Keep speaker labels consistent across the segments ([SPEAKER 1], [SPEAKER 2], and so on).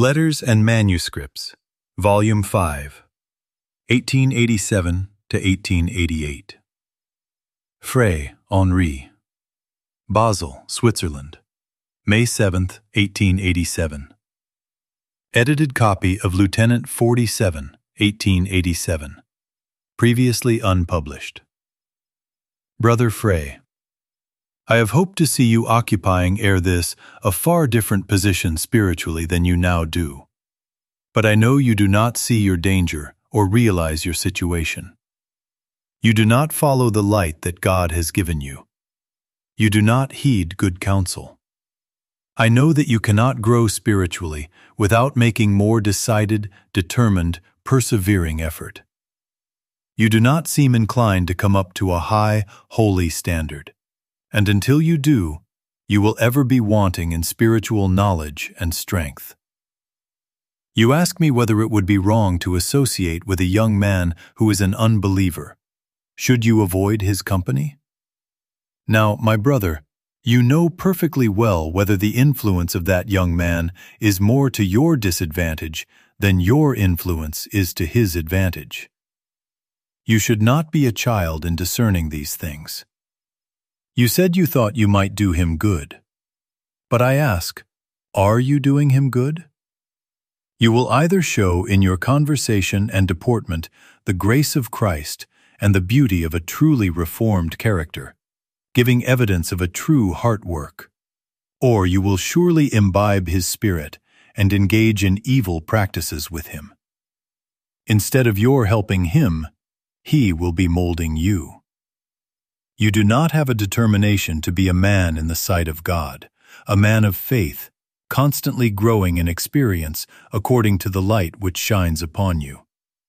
[SPEAKER 1] Letters and Manuscripts, Volume 5, 1887 to 1888. Frey, Henri. Basel, Switzerland, May 7, 1887. Edited copy of Lieutenant 47, 1887. Previously unpublished. Brother Frey, I have hoped to see you occupying ere this a far different position spiritually than you now do. But I know you do not see your danger or realize your situation. You do not follow the light that God has given you. You do not heed good counsel. I know that you cannot grow spiritually without making more decided, determined, persevering effort. You do not seem inclined to come up to a high, holy standard. And until you do, you will ever be wanting in spiritual knowledge and strength. You ask me whether it would be wrong to associate with a young man who is an unbeliever. Should you avoid his company? Now, my brother, you know perfectly well whether the influence of that young man is more to your disadvantage than your influence is to his advantage. You should not be a child in discerning these things. You said you thought you might do him good. But I ask, are you doing him good? You will either show in your conversation and deportment the grace of Christ and the beauty of a truly reformed character, giving evidence of a true heart work, or you will surely imbibe his spirit and engage in evil practices with him. Instead of your helping him, he will be molding you. You do not have a determination to be a man in the sight of God, a man of faith, constantly growing in experience according to the light which shines upon you.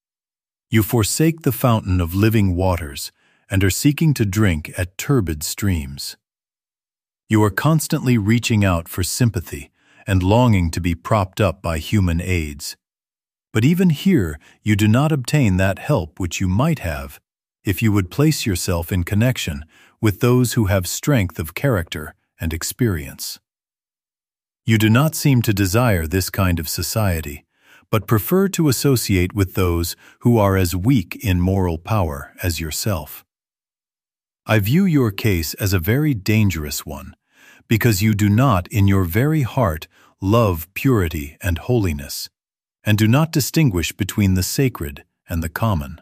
[SPEAKER 1] You forsake the fountain of living waters and are seeking to drink at turbid streams. You are constantly reaching out for sympathy and longing to be propped up by human aids. But even here you do not obtain that help which you might have if you would place yourself in connection with those who have strength of character and experience. You do not seem to desire this kind of society, but prefer to associate with those who are as weak in moral power as yourself. I view your case as a very dangerous one, because you do not in your very heart love purity and holiness, and do not distinguish between the sacred and the common.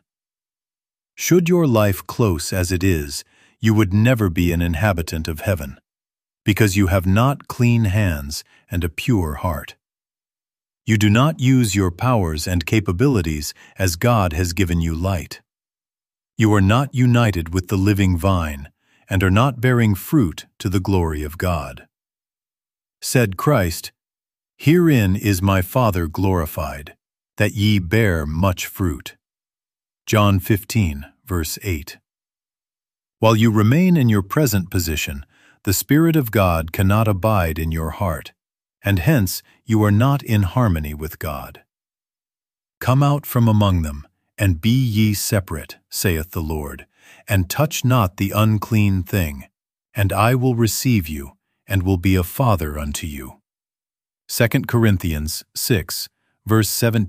[SPEAKER 1] Should your life close as it is, you would never be an inhabitant of heaven, because you have not clean hands and a pure heart. You do not use your powers and capabilities as God has given you light. You are not united with the living vine, and are not bearing fruit to the glory of God. Said Christ, "Herein is my Father glorified, that ye bear much fruit." John 15, verse 8. While you remain in your present position, the Spirit of God cannot abide in your heart, and hence you are not in harmony with God. Come out from among them, and be ye separate, saith the Lord, and touch not the unclean thing, and I will receive you, and will be a father unto you. 2 Corinthians 6, verse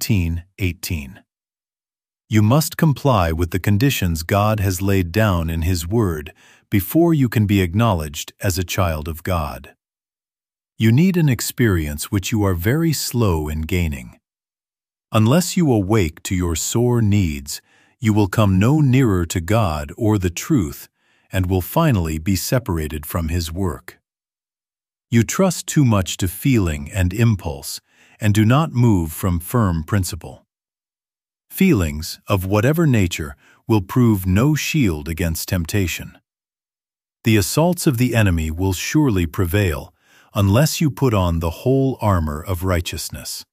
[SPEAKER 1] 17-18. You must comply with the conditions God has laid down in His Word before you can be acknowledged as a child of God. You need an experience which you are very slow in gaining. Unless you awake to your sore needs, you will come no nearer to God or the truth, and will finally be separated from His work. You trust too much to feeling and impulse, and do not move from firm principle. Feelings, of whatever nature, will prove no shield against temptation. The assaults of the enemy will surely prevail unless you put on the whole armor of righteousness.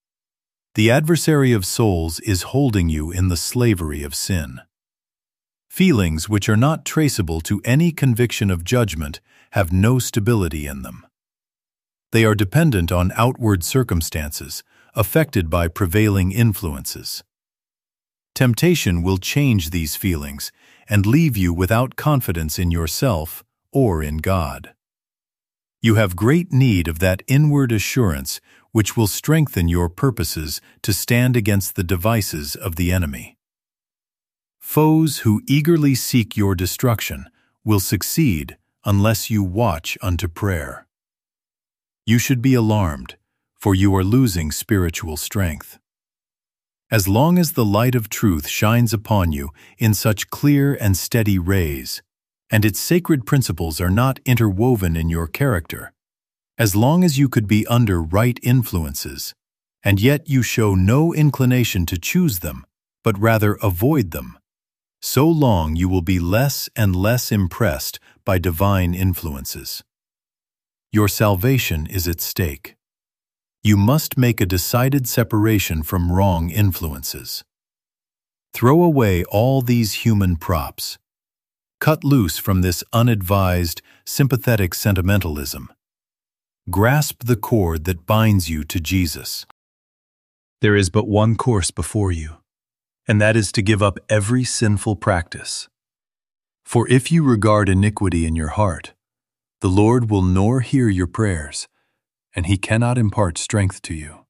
[SPEAKER 1] The adversary of souls is holding you in the slavery of sin. Feelings which are not traceable to any conviction of judgment have no stability in them. They are dependent on outward circumstances, affected by prevailing influences. Temptation will change these feelings and leave you without confidence in yourself or in God. You have great need of that inward assurance which will strengthen your purposes to stand against the devices of the enemy. Foes who eagerly seek your destruction will succeed unless you watch unto prayer. You should be alarmed, for you are losing spiritual strength. As long as the light of truth shines upon you in such clear and steady rays, and its sacred principles are not interwoven in your character, as long as you could be under right influences, and yet you show no inclination to choose them, but rather avoid them, so long you will be less and less impressed by divine influences. Your salvation is at stake. You must make a decided separation from wrong influences. Throw away all these human props. Cut loose from this unadvised, sympathetic sentimentalism. Grasp the cord that binds you to Jesus. There is but one course before you, and that is to give up every sinful practice. For if you regard iniquity in your heart, the Lord will nor hear your prayers, and He cannot impart strength to you.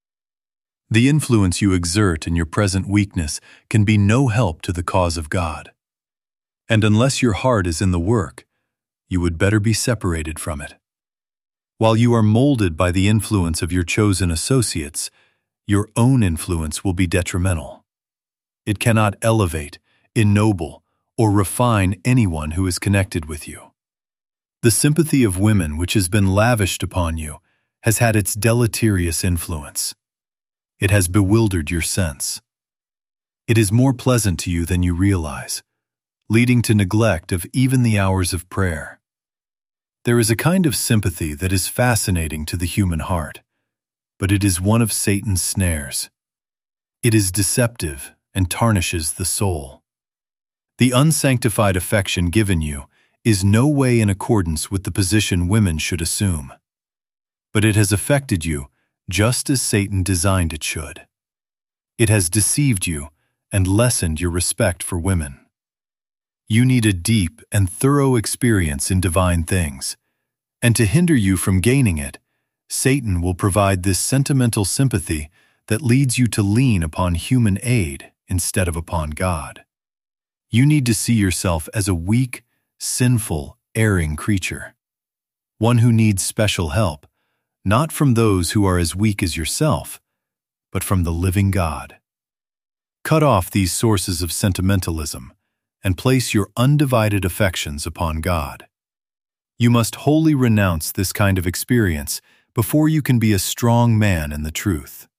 [SPEAKER 1] The influence you exert in your present weakness can be no help to the cause of God. And unless your heart is in the work, you would better be separated from it. While you are molded by the influence of your chosen associates, your own influence will be detrimental. It cannot elevate, ennoble, or refine anyone who is connected with you. The sympathy of women which has been lavished upon you has had its deleterious influence. It has bewildered your sense. It is more pleasant to you than you realize, leading to neglect of even the hours of prayer. There is a kind of sympathy that is fascinating to the human heart, but it is one of Satan's snares. It is deceptive and tarnishes the soul. The unsanctified affection given you is no way in accordance with the position women should assume. But it has affected you just as Satan designed it should. It has deceived you and lessened your respect for women. You need a deep and thorough experience in divine things, and to hinder you from gaining it, Satan will provide this sentimental sympathy that leads you to lean upon human aid instead of upon God. You need to see yourself as a weak, sinful, erring creature, one who needs special help, not from those who are as weak as yourself, but from the living God. Cut off these sources of sentimentalism and place your undivided affections upon God. You must wholly renounce this kind of experience before you can be a strong man in the truth.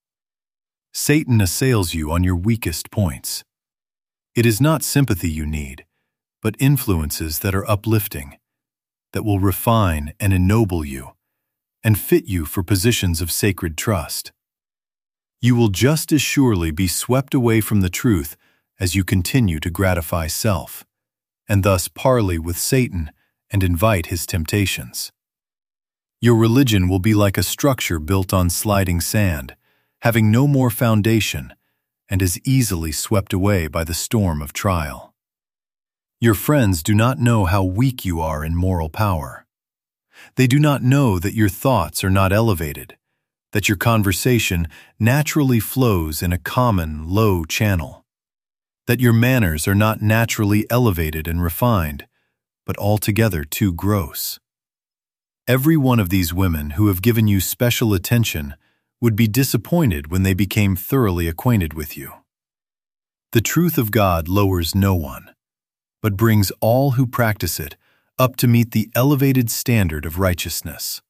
[SPEAKER 1] Satan assails you on your weakest points. It is not sympathy you need, but influences that are uplifting, that will refine and ennoble you, and fit you for positions of sacred trust. You will just as surely be swept away from the truth as you continue to gratify self, and thus parley with Satan and invite his temptations. Your religion will be like a structure built on sliding sand, having no more foundation, and is easily swept away by the storm of trial. Your friends do not know how weak you are in moral power. They do not know that your thoughts are not elevated, that your conversation naturally flows in a common, low channel, that your manners are not naturally elevated and refined, but altogether too gross. Every one of these women who have given you special attention would be disappointed when they became thoroughly acquainted with you. The truth of God lowers no one, but brings all who practice it up to meet the elevated standard of righteousness.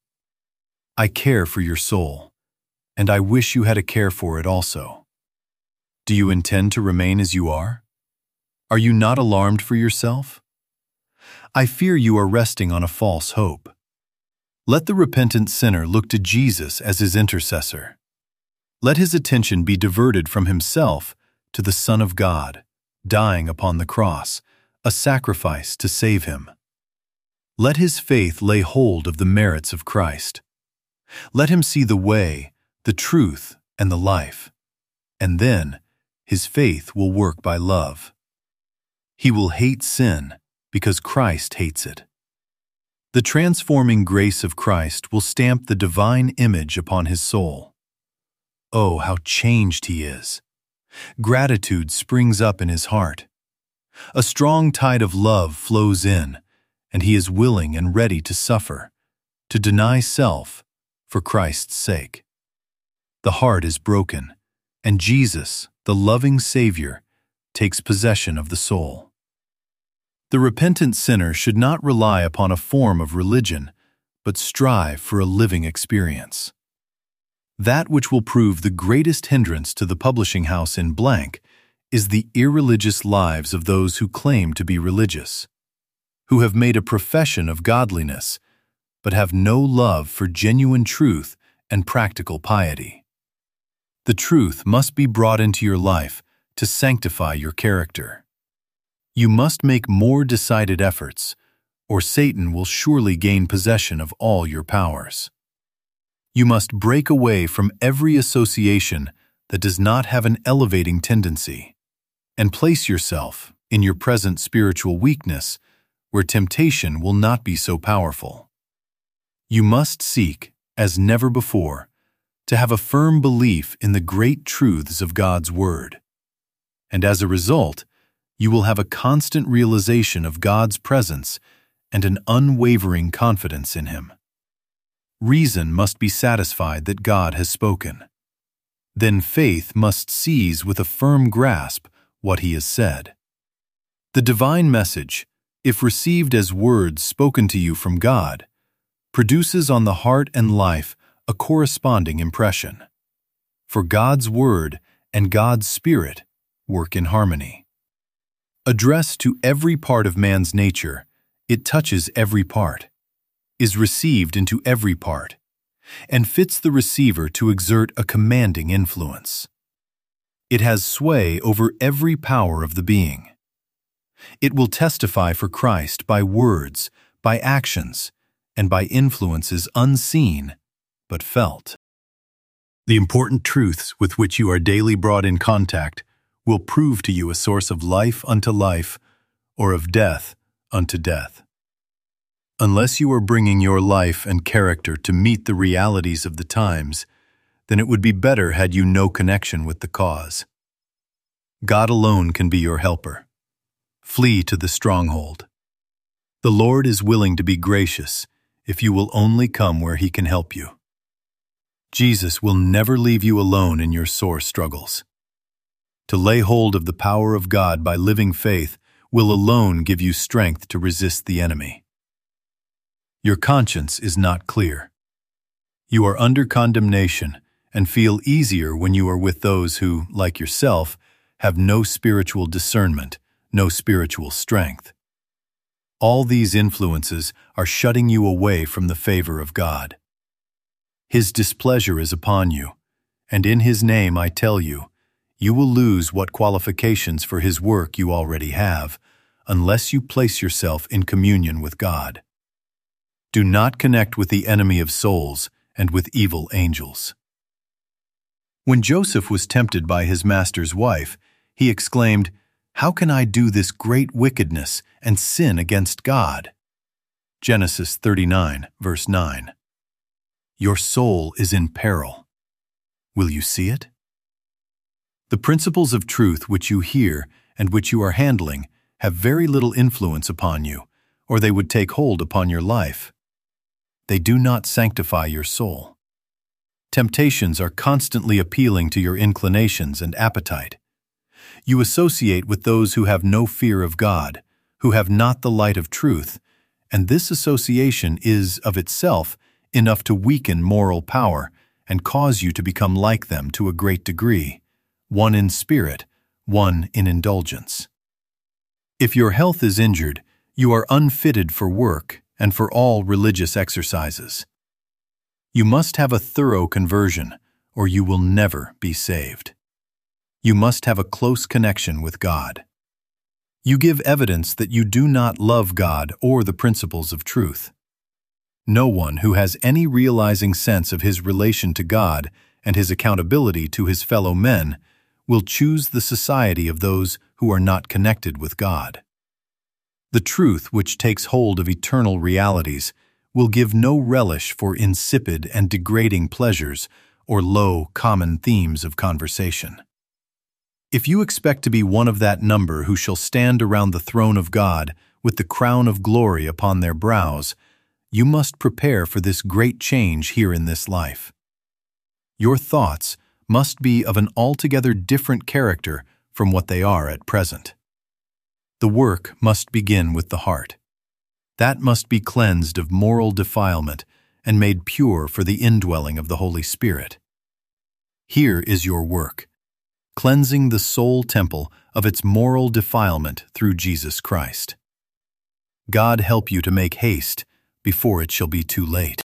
[SPEAKER 1] I care for your soul, and I wish you had a care for it also. Do you intend to remain as you are? Are you not alarmed for yourself? I fear you are resting on a false hope. Let the repentant sinner look to Jesus as his intercessor. Let his attention be diverted from himself to the Son of God, dying upon the cross, a sacrifice to save him. Let his faith lay hold of the merits of Christ. Let him see the way, the truth, and the life, and then his faith will work by love. He will hate sin because Christ hates it. The transforming grace of Christ will stamp the divine image upon his soul. Oh, how changed he is! Gratitude springs up in his heart. A strong tide of love flows in, and he is willing and ready to suffer, to deny self for Christ's sake. The heart is broken, and Jesus, the loving Savior, takes possession of the soul. The repentant sinner should not rely upon a form of religion, but strive for a living experience. That which will prove the greatest hindrance to the publishing house in blank is the irreligious lives of those who claim to be religious, who have made a profession of godliness, but have no love for genuine truth and practical piety. The truth must be brought into your life to sanctify your character. You must make more decided efforts, or Satan will surely gain possession of all your powers. You must break away from every association that does not have an elevating tendency, and place yourself in your present spiritual weakness where temptation will not be so powerful. You must seek, as never before, to have a firm belief in the great truths of God's Word. And as a result, you will have a constant realization of God's presence and an unwavering confidence in Him. Reason must be satisfied that God has spoken. Then faith must seize with a firm grasp what He has said. The divine message, if received as words spoken to you from God, produces on the heart and life a corresponding impression. For God's Word and God's Spirit work in harmony. Addressed to every part of man's nature, it touches every part, is received into every part, and fits the receiver to exert a commanding influence. It has sway over every power of the being. It will testify for Christ by words, by actions, and by influences unseen but felt. The important truths with which you are daily brought in contact will prove to you a source of life unto life, or of death unto death. Unless you are bringing your life and character to meet the realities of the times, then it would be better had you no connection with the cause. God alone can be your helper. Flee to the stronghold. The Lord is willing to be gracious if you will only come where He can help you. Jesus will never leave you alone in your sore struggles. To lay hold of the power of God by living faith will alone give you strength to resist the enemy. Your conscience is not clear. You are under condemnation and feel easier when you are with those who, like yourself, have no spiritual discernment, no spiritual strength. All these influences are shutting you away from the favor of God. His displeasure is upon you, and in His name I tell you, you will lose what qualifications for His work you already have, unless you place yourself in communion with God. Do not connect with the enemy of souls and with evil angels. When Joseph was tempted by his master's wife, he exclaimed, "How can I do this great wickedness and sin against God?" Genesis 39, verse 9. Your soul is in peril. Will you see it? The principles of truth which you hear and which you are handling have very little influence upon you, or they would take hold upon your life. They do not sanctify your soul. Temptations are constantly appealing to your inclinations and appetite. You associate with those who have no fear of God, who have not the light of truth, and this association is, of itself, enough to weaken moral power and cause you to become like them to a great degree, one in spirit, one in indulgence. If your health is injured, you are unfitted for work and for all religious exercises. You must have a thorough conversion, or you will never be saved. You must have a close connection with God. You give evidence that you do not love God or the principles of truth. No one who has any realizing sense of his relation to God and his accountability to his fellow men will choose the society of those who are not connected with God. The truth which takes hold of eternal realities will give no relish for insipid and degrading pleasures or low, common themes of conversation. If you expect to be one of that number who shall stand around the throne of God with the crown of glory upon their brows, you must prepare for this great change here in this life. Your thoughts must be of an altogether different character from what they are at present. The work must begin with the heart. That must be cleansed of moral defilement and made pure for the indwelling of the Holy Spirit. Here is your work, cleansing the soul temple of its moral defilement through Jesus Christ. God help you to make haste before it shall be too late.